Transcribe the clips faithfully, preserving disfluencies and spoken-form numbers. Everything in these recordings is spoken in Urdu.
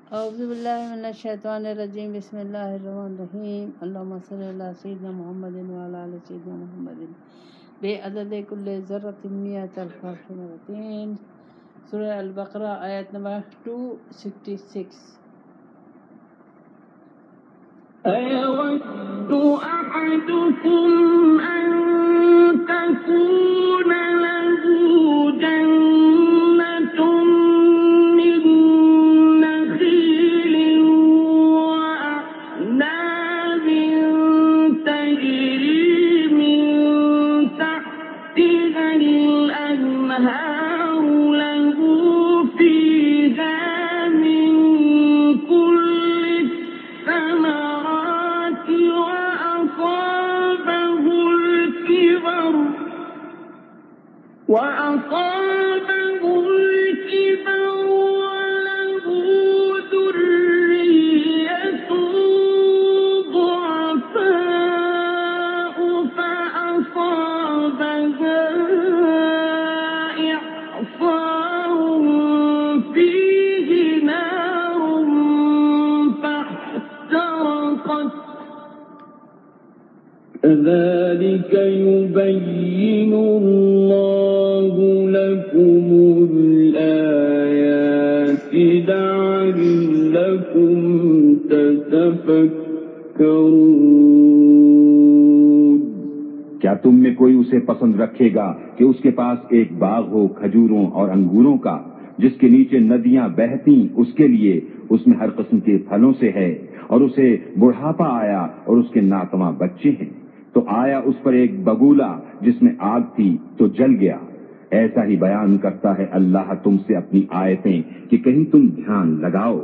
اعوذ باللہ من الشیطان الرجیم بسم اللہ الرحمن الرحیم اللہم صلی علی سیدنا محمد وعلی آل سیدنا محمد بے عدد کل ذرۃ مئۃ الف مرتين سورہ البقرہ آیت نمبر دو سو چھیاسٹھ. أَيَوَدُّ أَحَدُكُمْ أَن تَكُونَ لَهُ جَنَّةٌ مِّن نَّخِيلٍ وَأَعْنَابٍ تَجْرِي مِن تَحْتِهَا الْأَنْهَارُ لَهُ فِيهَا مِن كُلِّ الثَّمَرَاتِ وَأَصَابَهُ الْكِبَرُ وَأَصَابَهُ الْكِبَرُ وَلَهُ ذُرِّيَّةٌ ضُعَفَاءُ فَأَصَابَهَا إِعْصَارٌ فِيهِ نَارٌ فَاحْتَرَقَتْ كَذَلِكَ يُبَيِّنُ اللَّهُ لَكُمُ الْآيَاتِ لَعَلَّكُمْ تَتَفَكَّرُونَ. کیا تم میں کوئی اسے پسند رکھے گا کہ اس کے پاس ایک باغ ہو کھجوروں اور انگوروں کا جس کے نیچے ندیاں بہتیں اس کے لیے اس میں ہر قسم کے پھلوں سے ہے اور اسے بڑھاپا آیا اور اس کے ناتواں بچے ہیں تو آیا اس پر ایک بگولا جس میں آگ تھی تو جل گیا. ایسا ہی بیان کرتا ہے اللہ تم سے اپنی آیتیں کہ کہیں تم دھیان لگاؤ.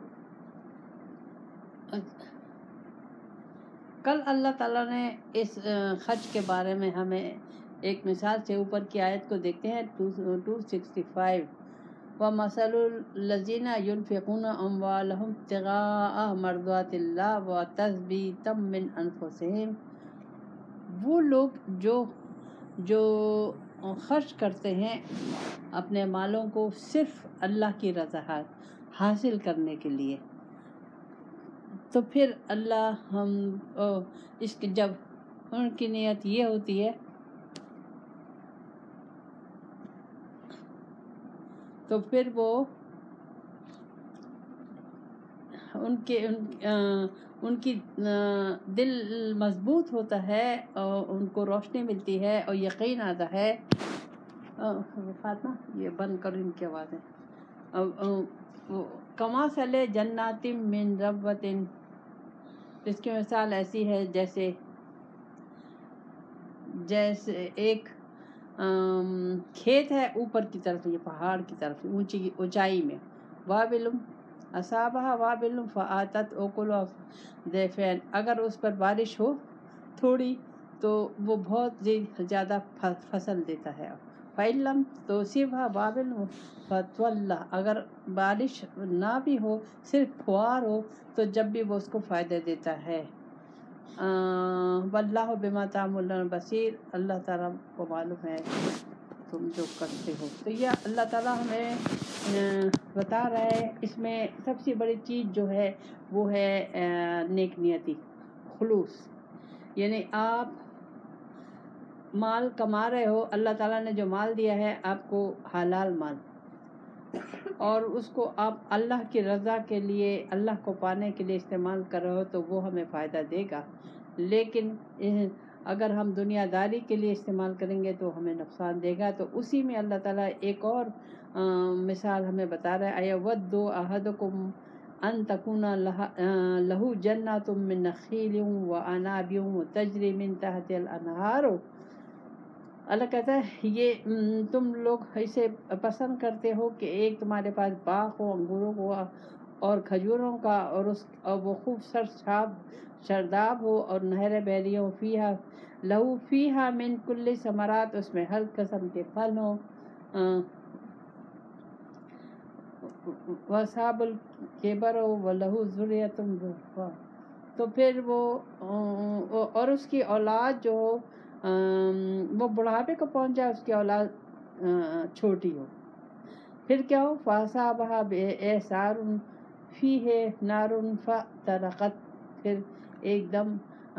کل اللہ تعالیٰ نے اس خرچ کے بارے میں ہمیں ایک مثال سے اوپر کی آیت کو دیکھتے ہیں دو سو پچاس. وَمَثَلُ الَّذِينَ يُنْفِقُونَ أَمْوَالَهُمْ ابْتِغَاءَ مَرْضَاتِ اللَّهِ وَتَثْبِيتًا مِّنْ أَنفُسِهِمْ. وہ لوگ جو جو خرچ کرتے ہیں اپنے مالوں کو صرف اللہ کی رضا حاصل کرنے کے لیے، تو پھر اللہ ہم اس کی جب ان کی نیت یہ ہوتی ہے تو پھر وہ ان کے ان, ان کی دل مضبوط ہوتا ہے اور ان کو روشنی ملتی ہے اور یقین آتا ہے. فاطمہ یہ بند کرو ان کی آوازیں. کمثل جنات من ربوۃ، اس کی مثال ایسی ہے جیسے جیسے ایک کھیت ہے اوپر کی طرف، یہ پہاڑ کی طرف اونچی اونچائی میں. وابل اصابہ وابل فآتت اکلها ضعفین، اگر اس پر بارش ہو تھوڑی تو وہ بہت زیادہ فصل دیتا ہے. فإن لم تصبها وابل فتولى، اگر بارش نہ بھی ہو صرف پھوار ہو تو جب بھی وہ اس کو فائدہ دیتا ہے. واللہ بما تعملون بصیر، اللہ تعالیٰ کو معلوم ہے تم جو کرتے ہو. تو یہ اللہ تعالیٰ ہمیں بتا رہا ہے اس میں سب سے بڑی چیز جو ہے وہ ہے نیک نیتی، خلوص. یعنی آپ مال کما رہے ہو، اللہ تعالیٰ نے جو مال دیا ہے آپ کو حلال مال، اور اس کو آپ اللہ کی رضا کے لیے اللہ کو پانے کے لیے استعمال کر رہے ہو تو وہ ہمیں فائدہ دے گا. لیکن اگر ہم دنیا داری کے لیے استعمال کریں گے تو ہمیں نقصان دے گا. تو اسی میں اللہ تعالیٰ ایک اور مثال ہمیں بتا رہا ہے. اَيَوَدُّ أَحَدُكُمْ أَن تَكُونَ لَهُ جَنَّةٌ مِّن نَّخِيلٍ وَأَعْنَابٍ تَجْرِي مِن تَحْتِهَا الْأَنْهَارُ. اللہ کہتا ہے یہ تم لوگ اسے پسند کرتے ہو کہ ایک تمہارے پاس باغ ہو انگوروں کو اور کھجوروں کا، اور اس اور وہ خوب سرسبز شرداب ہو اور نہریں بہ رہی ہوں. فیہا لہو فیہا من کل ثمرات، اس میں ہر قسم کے پھل ہوں. وَأَصَابَهُ الْكِبَرُ وَلَهُ ذُرِّيَّةٌ ضُعَفَاءُ، تو پھر وہ اور اس کی اولاد جو ہو وہ بڑھاپے کو پہنچ جائے، اس کی اولاد چھوٹی ہو. پھر کیا ہو؟ فَأَصَابَهَا بِإِعْصَارٍ فی ہے نارن فترقت، پھر ایک دم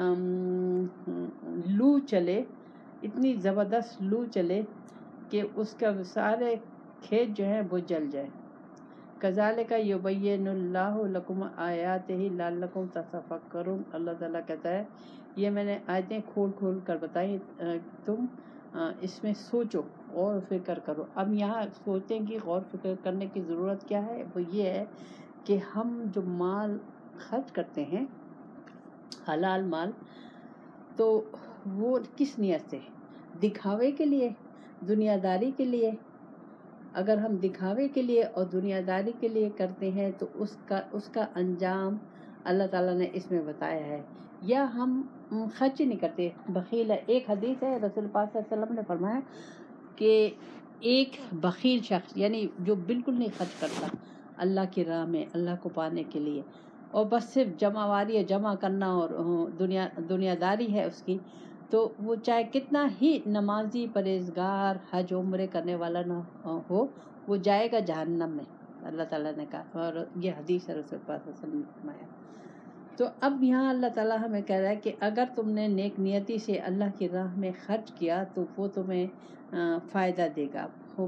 لو چلے، اتنی زبردست لو چلے کہ اس کا سارے کھیت جو ہیں وہ جل جائیں۔ کذالک یبین اللہ لکم آیاتہ لعلکم تتفکرون، اللہ تعالیٰ کہتا ہے یہ میں نے آیتیں کھول کھول کر بتائی، تم اس میں سوچو اور فکر کرو۔ اب یہاں سوچنے کی، غور فکر کرنے کی ضرورت کیا ہے؟ وہ یہ ہے کہ ہم جو مال خرچ کرتے ہیں، حلال مال، تو وہ کس نیت سے؟ دکھاوے کے لیے، دنیا داری کے لیے؟ اگر ہم دکھاوے کے لیے اور دنیا داری کے لیے کرتے ہیں تو اس کا اس کا انجام اللہ تعالیٰ نے اس میں بتایا ہے۔ یا ہم خرچ نہیں کرتے، بخیل ہے۔ ایک حدیث ہے، رسول پاک صلی اللہ علیہ وسلم نے فرمایا کہ ایک بخیل شخص، یعنی جو بالکل نہیں خرچ کرتا اللہ کی راہ میں، اللہ کو پانے کے لیے، اور بس صرف جمع واری ہے، جمع کرنا اور دنیا دنیا داری ہے اس کی، تو وہ چاہے کتنا ہی نمازی، پرہیزگار، حج عمرے کرنے والا نہ ہو، وہ جائے گا جہنم میں، اللہ تعالیٰ نے کہا، اور یہ حدیث ہے رسول پاک صلی اللہ علیہ وسلم نے فرمایا۔ تو اب یہاں اللہ تعالیٰ ہمیں کہہ رہا ہے کہ اگر تم نے نیک نیتی سے اللہ کی راہ میں خرچ کیا تو وہ تمہیں فائدہ دے گا،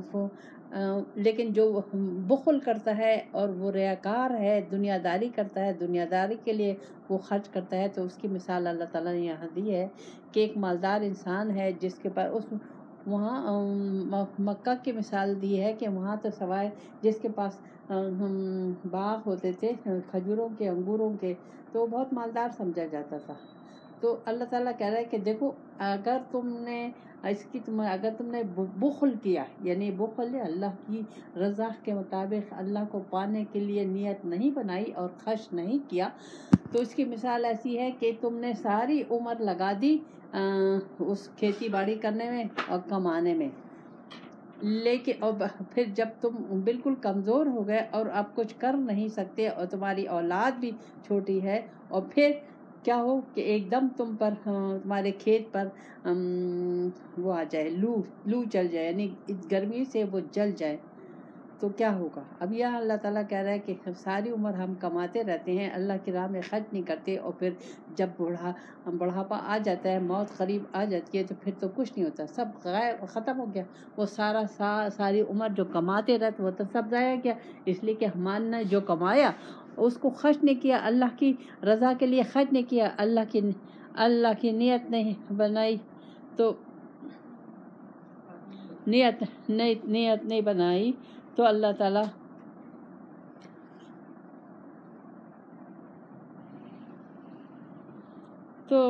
لیکن جو بخل کرتا ہے اور وہ ریاکار ہے، دنیا داری کرتا ہے، دنیا داری کے لیے وہ خرچ کرتا ہے، تو اس کی مثال اللہ تعالیٰ نے یہاں دی ہے کہ ایک مالدار انسان ہے جس کے پاس، اس وہاں مکہ کی مثال دی ہے کہ وہاں تو سوائے جس کے پاس باغ ہوتے تھے کھجوروں کے، انگوروں کے، تو وہ بہت مالدار سمجھا جاتا تھا۔ تو اللہ تعالیٰ کہہ رہا ہے کہ دیکھو، اگر تم نے اس کی تم اگر تم نے بخل کیا، یعنی بخل اللہ کی رضا کے مطابق اللہ کو پانے کے لیے نیت نہیں بنائی اور خرچ نہیں کیا، تو اس کی مثال ایسی ہے کہ تم نے ساری عمر لگا دی اس کھیتی باڑی کرنے میں اور کمانے میں، لیکن اور پھر جب تم بالکل کمزور ہو گئے اور اب کچھ کر نہیں سکتے اور تمہاری اولاد بھی چھوٹی ہے، اور پھر کیا ہو کہ ایک دم تم پر، تمہارے کھیت پر وہ آ جائے، لو لو چل جائے، یعنی گرمی سے وہ جل جائے، تو کیا ہوگا؟ اب یہ اللہ تعالیٰ کہہ رہا ہے کہ ساری عمر ہم کماتے رہتے ہیں، اللہ کی راہ میں خرچ نہیں کرتے، اور پھر جب بوڑھا بڑھاپا آ جاتا ہے، موت قریب آ جاتی ہے، تو پھر تو کچھ نہیں ہوتا، سب غائب، ختم ہو گیا، وہ سارا سا ساری عمر جو کماتے رہتے وہ تو سب ضائع گیا، اس لیے کہ ہم نے جو کمایا اس کو خرچ نہیں کیا، اللہ کی رضا کے لیے خرچ نہیں کیا، اللہ کی اللہ کی نیت نہیں بنائی، تو نیت نہیں نیت نہیں بنائی تو اللہ تعالیٰ تو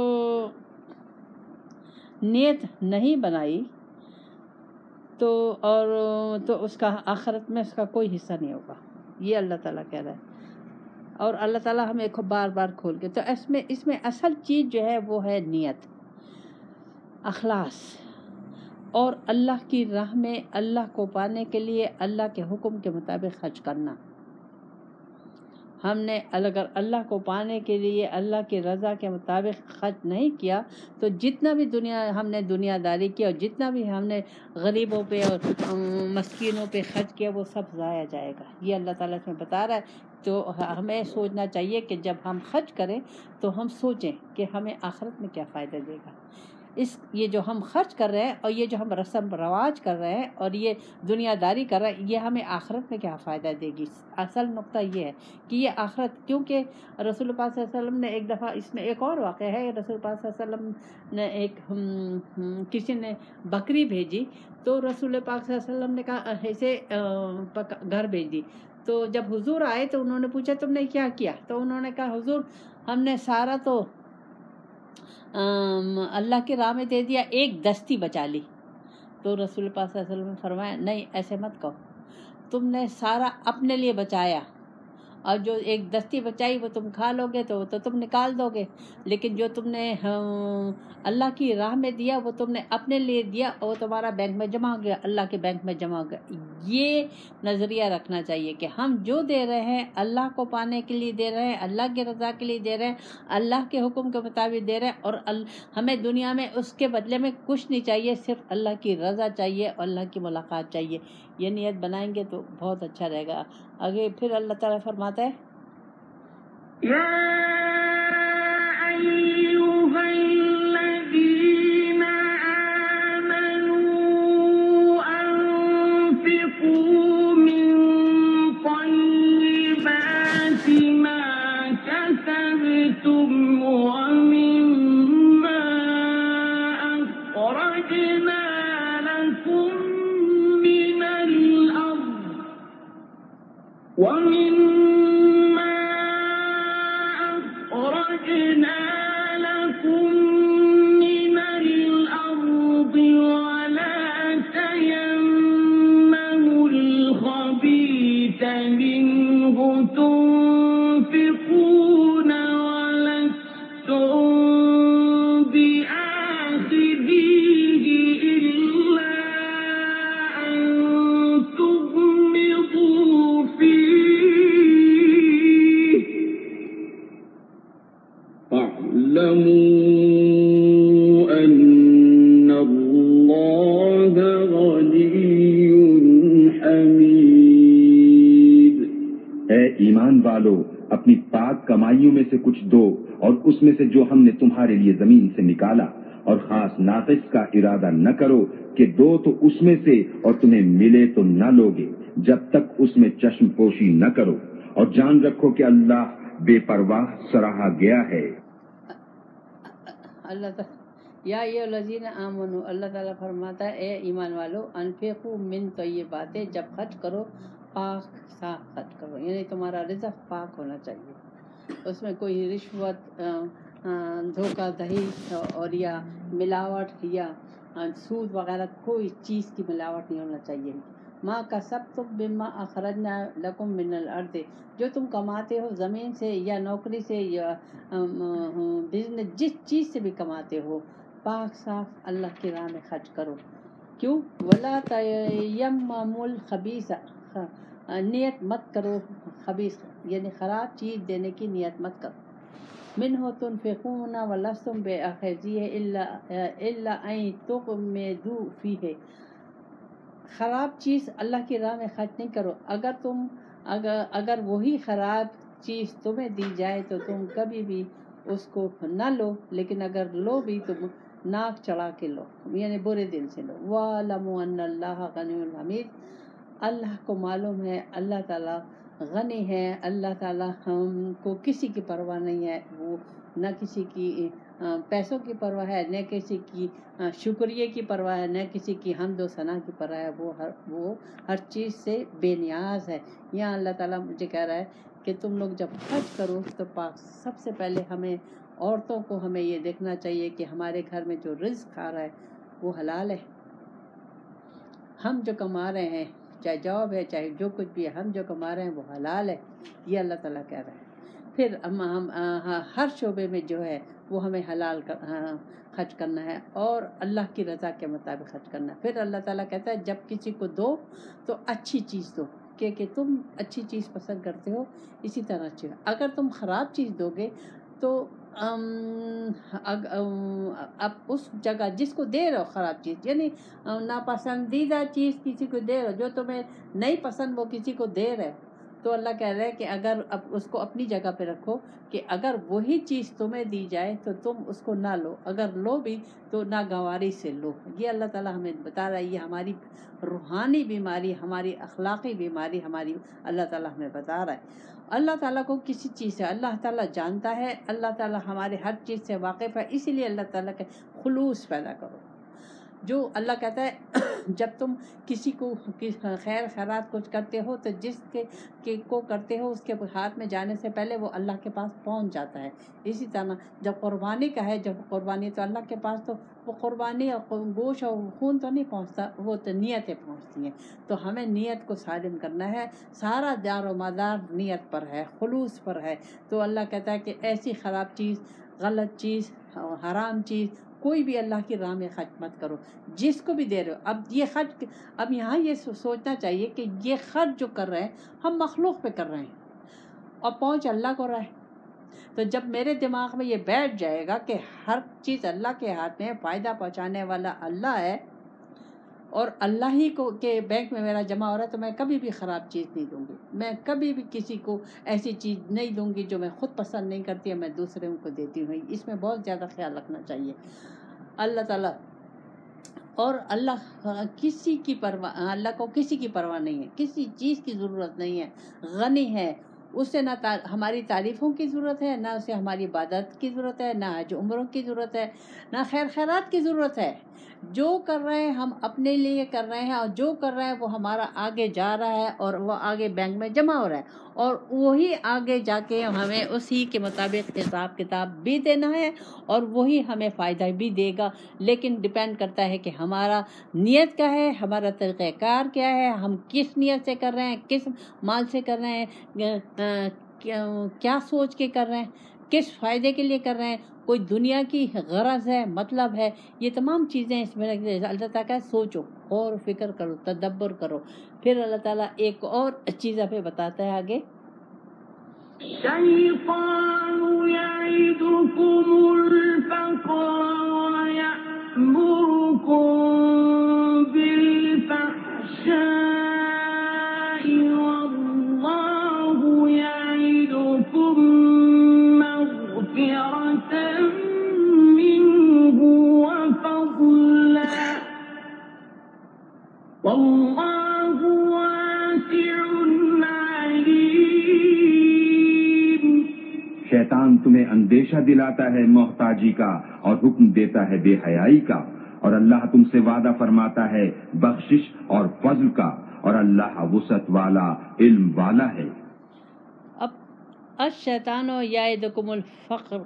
نیت نہیں بنائی تو اور تو اس کا آخرت میں اس کا کوئی حصہ نہیں ہوگا، یہ اللہ تعالیٰ کہہ رہا ہے۔ اور اللہ تعالیٰ ہمیں بار بار کھول کے، تو اس میں اس میں اصل چیز جو ہے وہ ہے نیت، اخلاص، اور اللہ کی راہ میں اللہ کو پانے کے لیے اللہ کے حکم کے مطابق خرچ کرنا۔ ہم نے اگر اللہ کو پانے کے لیے اللہ کی رضا کے مطابق خرچ نہیں کیا تو جتنا بھی دنیا ہم نے دنیا داری کی اور جتنا بھی ہم نے غریبوں پہ اور مسکینوں پہ خرچ کیا وہ سب ضائع جائے گا، یہ اللہ تعالیٰ اس میں بتا رہا ہے۔ تو ہمیں سوچنا چاہیے کہ جب ہم خرچ کریں تو ہم سوچیں کہ ہمیں آخرت میں کیا فائدہ دے گا، اس یہ جو ہم خرچ کر رہے ہیں اور یہ جو ہم رسم رواج کر رہے ہیں اور یہ دنیا داری کر رہے ہیں، یہ ہمیں آخرت میں کیا فائدہ دے گی۔ اصل نقطہ یہ ہے کہ یہ آخرت، کیونکہ رسول پاک صلی اللہ علیہ وسلم نے ایک دفعہ، اس میں ایک اور واقعہ ہے، رسول پاک صلی اللہ علیہ وسلم نے ایک کسی نے بکری بھیجی، تو رسول پاک صلی اللہ علیہ وسلم نے کہا اسے گھر بھیج دی، تو جب حضور آئے تو انہوں نے پوچھا تم نے کیا کیا؟ تو انہوں نے کہا حضور ہم نے سارا تو اللہ کی راہ میں دے دیا، ایک دستی بچا لی۔ تو رسول پاک صلی اللہ علیہ وسلم نے فرمایا نہیں، ایسے مت کہو، تم نے سارا اپنے لیے بچایا، اور جو ایک دستی بچائی وہ تم کھا لو گے تو وہ تو تم نکال دو گے، لیکن جو تم نے اللہ کی راہ میں دیا وہ تم نے اپنے لیے دیا اور وہ تمہارا بینک میں جمع ہو گیا، اللہ کے بینک میں جمع ہو گیا۔ یہ نظریہ رکھنا چاہیے کہ ہم جو دے رہے ہیں اللہ کو پانے کے لیے دے رہے ہیں، اللہ کی رضا کے لیے دے رہے ہیں، اللہ کے حکم کے مطابق دے رہے ہیں، اور ہمیں دنیا میں اس کے بدلے میں کچھ نہیں چاہیے، صرف اللہ کی رضا چاہیے اور اللہ کی ملاقات چاہیے۔ یہ نیت بنائیں گے تو بہت اچھا رہے گا۔ آگے پھر اللہ تعالیٰ فرماتا ہے اپنی پاک کمائیوں میں سے کچھ دو اور اس میں سے جو ہم نے تمہارے لیے زمین سے نکالا، اور خاص ناقص کا ارادہ نہ کرو کہ دو تو اس میں سے اور تمہیں ملے تو نہ لوگے جب تک اس میں چشم پوشی نہ کرو، اور جان رکھو کہ اللہ بے پرواہ سراہا گیا ہے۔ اللہ تعالیٰ یا یہ الذین آمنو، اللہ تعالیٰ فرماتا ہے اے ایمان والو، انفقوا من طیبات، جب خرچ کرو پاک صاف خرچ کرو، یعنی تمہارا رزق پاک ہونا چاہیے، اس میں کوئی رشوت، دھوکہ دہی اور یا ملاوٹ یا سود وغیرہ کوئی چیز کی ملاوٹ نہیں ہونا چاہیے۔ ماں کا سب تم بما اخرجنا لکم من الارض، جو تم کماتے ہو زمین سے یا نوکری سے یا بزنس، جس چیز سے بھی کماتے ہو، پاک صاف اللہ کی راہ میں خرچ کرو۔ کیوں؟ ولا تیمموا الخبیث، نیت مت کرو خبیث یعنی خراب چیز دینے کی نیت مت کرو۔ منہ تنفقون ولستم بآخذیہ الا ان تغمضوا فیہ، خراب چیز اللہ کی راہ میں خرچ نہیں کرو، اگر تم اگر اگر وہی خراب چیز تمہیں دی جائے تو تم کبھی بھی اس کو نہ لو، لیکن اگر لو بھی تم ناک چڑھا کے لو، یعنی برے دل سے لو۔ وَاعْلَمُوا أَنَّ اللَّهَ غَنِيٌّ حَمِيدٌ، اللہ کو معلوم ہے اللہ تعالیٰ غنی ہے، اللہ تعالیٰ ہم کو کسی کی پرواہ نہیں ہے، وہ نہ کسی کی پیسوں کی پرواہ ہے، نہ کسی کی شکریہ کی پرواہ ہے، نہ کسی کی حمد و ثنا کی پرواہ ہے، وہ ہر وہ ہر چیز سے بے نیاز ہے۔ یہاں اللہ تعالیٰ مجھے کہہ رہا ہے کہ تم لوگ جب خرچ کرو تو پاک، سب سے پہلے ہمیں عورتوں کو ہمیں یہ دیکھنا چاہیے کہ ہمارے گھر میں جو رزق آ رہا ہے وہ حلال ہے، ہم جو کما رہے ہیں چاہے جاب ہے چاہے جو کچھ بھی ہے، ہم جو کما رہے ہیں وہ حلال ہے، یہ اللہ تعالیٰ کہہ رہا ہے۔ پھر ہم ہم ہر شعبے میں جو ہے وہ ہمیں حلال خرچ کرنا ہے اور اللہ کی رضا کے مطابق خرچ کرنا ہے۔ پھر اللہ تعالیٰ کہتا ہے جب کسی کو دو تو اچھی چیز دو، کہ کہ تم اچھی چیز پسند کرتے ہو اسی طرح اچھی، اگر تم خراب چیز دو گے تو اب اس جگہ جس کو دے رہے ہو خراب چیز، یعنی ناپسندیدہ چیز کسی کو دے رہے ہو، جو تمہیں نہیں پسند وہ کسی کو دے رہے ہو، تو اللہ کہہ رہے ہے کہ اگر اب اس کو اپنی جگہ پہ رکھو کہ اگر وہی چیز تمہیں دی جائے تو تم اس کو نہ لو، اگر لو بھی تو ناگواری سے لو۔ یہ اللہ تعالیٰ ہمیں بتا رہا ہے، یہ ہماری روحانی بیماری، ہماری اخلاقی بیماری ہماری اللہ تعالیٰ ہمیں بتا رہا ہے۔ اللہ تعالیٰ کو کسی چیز سے اللہ تعالیٰ جانتا ہے، اللہ تعالیٰ ہمارے ہر چیز سے واقف ہے، اسی لیے اللہ تعالیٰ کے خلوص پیدا کرو۔ جو اللہ کہتا ہے جب تم کسی کو خیر خیرات کچھ کرتے ہو تو جس کے کو کرتے ہو اس کے ہاتھ میں جانے سے پہلے وہ اللہ کے پاس پہنچ جاتا ہے۔ اسی طرح جب قربانی کا ہے، جب قربانی تو اللہ کے پاس تو وہ قربانی اور گوشت اور خون تو نہیں پہنچتا، وہ تو نیتیں پہنچتی ہیں۔ تو ہمیں نیت کو سالم کرنا ہے، سارا دار و مدار نیت پر ہے، خلوص پر ہے۔ تو اللہ کہتا ہے کہ ایسی خراب چیز، غلط چیز، حرام چیز کوئی بھی اللہ کی راہ میں خرچ مت کرو، جس کو بھی دے رہے ہو۔ اب یہ خرچ، اب یہاں یہ سوچنا چاہیے کہ یہ خرچ جو کر رہے ہیں ہم مخلوق پہ کر رہے ہیں اور پہنچ اللہ کو رہا ہے۔ تو جب میرے دماغ میں یہ بیٹھ جائے گا کہ ہر چیز اللہ کے ہاتھ میں، فائدہ پہنچانے والا اللہ ہے، اور اللہ ہی کو کے بینک میں میرا جمع ہو رہا ہے تو میں کبھی بھی خراب چیز نہیں دوں گی. میں کبھی بھی کسی کو ایسی چیز نہیں دوں گی جو میں خود پسند نہیں کرتی ہے میں دوسروں کو دیتی ہوں. اس میں بہت زیادہ خیال رکھنا چاہیے. اللہ تعالیٰ اور اللہ کسی کی پرواہ اللہ کو کسی کی پرواہ نہیں ہے, کسی چیز کی ضرورت نہیں ہے, غنی ہے. اس سے نہ ہماری تعریفوں کی ضرورت ہے, نہ اسے ہماری عبادت کی ضرورت ہے, نہ حج عمروں کی ضرورت ہے, نہ خیر خیرات کی ضرورت ہے. جو کر رہے ہیں ہم اپنے لیے کر رہے ہیں, اور جو کر رہے ہیں وہ ہمارا آگے جا رہا ہے اور وہ آگے بینک میں جمع ہو رہا ہے, اور وہی آگے جا کے ہمیں اسی کے مطابق حساب کتاب بھی دینا ہے اور وہی ہمیں فائدہ بھی دے گا. لیکن ڈپینڈ کرتا ہے کہ ہمارا نیت کیا ہے, ہمارا طریقہ کار کیا ہے, ہم کس نیت سے کر رہے ہیں, کس مال سے کر رہے ہیں, کیا سوچ کے کر رہے ہیں, کس فائدے کے لیے کر رہے ہیں, کوئی دنیا کی غرض ہے, مطلب ہے. یہ تمام چیزیں اس میں اللہ تعالیٰ کا سوچو, غور و فکر کرو, تدبر کرو. پھر اللہ تعالیٰ ایک اور چیز ہمیں بتاتا ہے آگے, الشيطان يعدكم الفقر ويأمركم بالفحشاء والله يعدكم مغفرة منه وفضلا والله واسع عليم. شیطان تمہیں اندیشہ دلاتا ہے محتاجی کا اور حکم دیتا ہے بے حیائی کا, اور اللہ تم سے وعدہ فرماتا ہے بخشش اور فضل کا, اور اللہ وسعت والا علم والا ہے. اب الشیطان یعدکم الفقر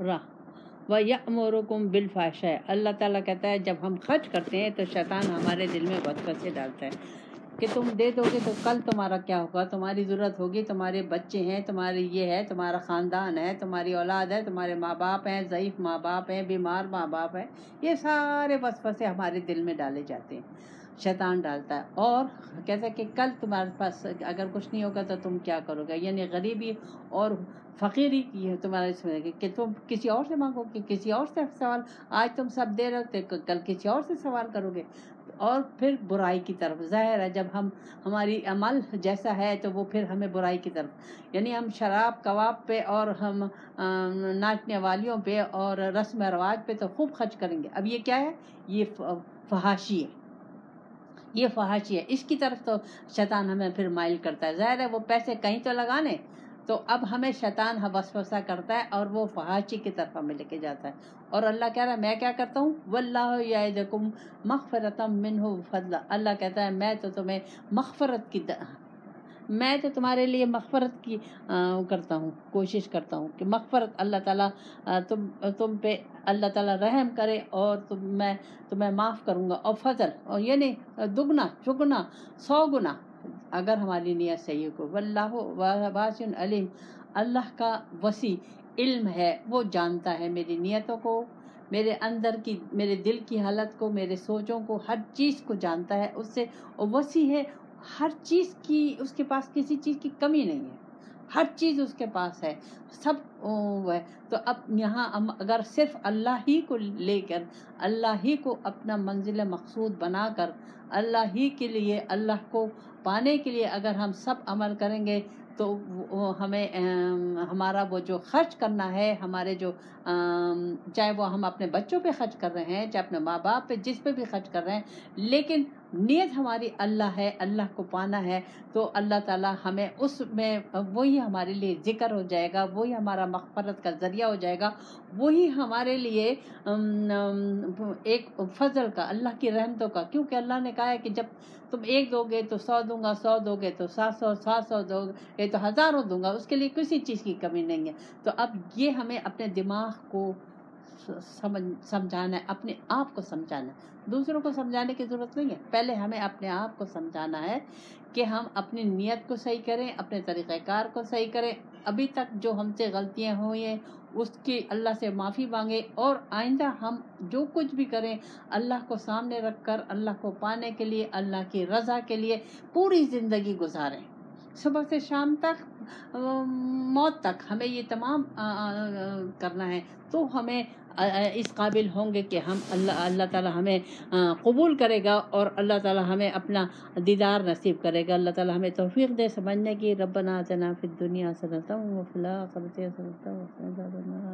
وَيَأْمُرُكُمْ بِالْفَحْشَاءِ. اللہ تعالیٰ کہتا ہے جب ہم خرچ کرتے ہیں تو شیطان ہمارے دل میں وسوسے ڈالتا ہے کہ تم دے دو گے تو کل تمہارا کیا ہوگا, تمہاری ضرورت ہوگی, تمہارے بچے ہیں, تمہارے یہ ہے, تمہارا خاندان ہے, تمہاری اولاد ہے, تمہارے ماں باپ ہیں, ضعیف ماں باپ ہیں, بیمار ماں باپ ہیں. یہ سارے وسوسے ہمارے دل میں ڈالے جاتے ہیں, شیطان ڈالتا ہے. اور کہتا ہے کہ کل تمہارے پاس اگر کچھ نہیں ہوگا تو تم کیا کرو گے, یعنی غریبی اور فقیری کی ہے تمہارے اس میں کہ تم کسی اور سے مانگو گے, کسی اور سے سوال, آج تم سب دے رہے ہو کل کسی اور سے سوال کرو گے. اور پھر برائی کی طرف, ظاہر ہے جب ہم ہماری عمل جیسا ہے تو وہ پھر ہمیں برائی کی طرف, یعنی ہم شراب کباب پہ اور ہم ناچنے والیوں پہ اور رسم و رواج پہ تو خوب خرچ کریں گے. اب یہ کیا ہے, یہ فحاشی ہے, یہ فحاشی ہے. اس کی طرف تو شیطان ہمیں پھر مائل کرتا ہے. ظاہر ہے وہ پیسے کہیں تو لگانے, تو اب ہمیں شیطان وسوسہ کرتا ہے اور وہ فحاشی کی طرف ہمیں لے کے جاتا ہے. اور اللہ کہہ رہا ہے میں کیا کرتا ہوں, واللہ یعدکم مغفرۃ منہ وفضلا. اللہ کہتا ہے میں تو تمہیں مغفرت کی میں تو تمہارے لیے مغفرت کی کرتا ہوں, کوشش کرتا ہوں کہ مغفرت اللہ تعالیٰ تم تم پہ اللہ تعالیٰ رحم کرے اور تم میں تمہیں معاف کروں گا, اور فضل, اور یعنی دگنا چگنا سو گنا اگر ہماری نیت صحیح ہو. واللہ واسع علیم. اللہ کا وسیع علم ہے, وہ جانتا ہے میری نیتوں کو, میرے اندر کی میرے دل کی حالت کو, میرے سوچوں کو, ہر چیز کو جانتا ہے. اس سے وسیع ہے, ہر چیز کی اس کے پاس کسی چیز کی کمی نہیں ہے, ہر چیز اس کے پاس ہے, سب وہ ہے. تو اب یہاں ہم اگر صرف اللہ ہی کو لے کر, اللہ ہی کو اپنا منزل مقصود بنا کر, اللہ ہی کے لیے, اللہ کو پانے کے لیے اگر ہم سب عمل کریں گے تو ہمیں ہمارا وہ جو خرچ کرنا ہے, ہمارے جو چاہے وہ ہم اپنے بچوں پہ خرچ کر رہے ہیں, چاہے اپنے ماں باپ پہ, جس پہ بھی خرچ کر رہے ہیں, لیکن نیت ہماری اللہ ہے, اللہ کو پانا ہے, تو اللہ تعالیٰ ہمیں اس میں وہی ہمارے لیے ذکر ہو جائے گا, وہی ہمارا مغفرت کا ذریعہ ہو جائے گا, وہی ہمارے لیے ایک فضل کا, اللہ کی رحمتوں کا. کیونکہ اللہ نے کہا ہے کہ جب تم ایک دو گے تو سو دوں گا, سو دو گے تو سات سو, سات سو دو گے تو ہزاروں دوں گا, اس کے لیے کسی چیز کی کمی نہیں ہے. تو اب یہ ہمیں اپنے دماغ کو سمجھ سمجھانا ہے, اپنے آپ کو سمجھانا ہے, دوسروں کو سمجھانے کی ضرورت نہیں ہے. پہلے ہمیں اپنے آپ کو سمجھانا ہے کہ ہم اپنی نیت کو صحیح کریں, اپنے طریقہ کار کو صحیح کریں, ابھی تک جو ہم سے غلطیاں ہوئی ہیں اس کی اللہ سے معافی مانگیں, اور آئندہ ہم جو کچھ بھی کریں اللہ کو سامنے رکھ کر اللہ کو پانے کے لیے, اللہ کی رضا کے لیے پوری زندگی گزاریں. صبح سے شام تک موت تک ہمیں یہ تمام کرنا ہے، تو ہمیں اس قابل ہوں گے کہ ہم اللہ اللہ تعالیٰ ہمیں قبول کرے گا اور اللہ تعالیٰ ہمیں اپنا دیدار نصیب کرے گا۔ اللہ تعالیٰ ہمیں توفیق دے سمجھنے کی۔ ربنا آتنا فی الدنیا حسنۃ وفی الآخرۃ حسنۃ وقنا عذاب النار۔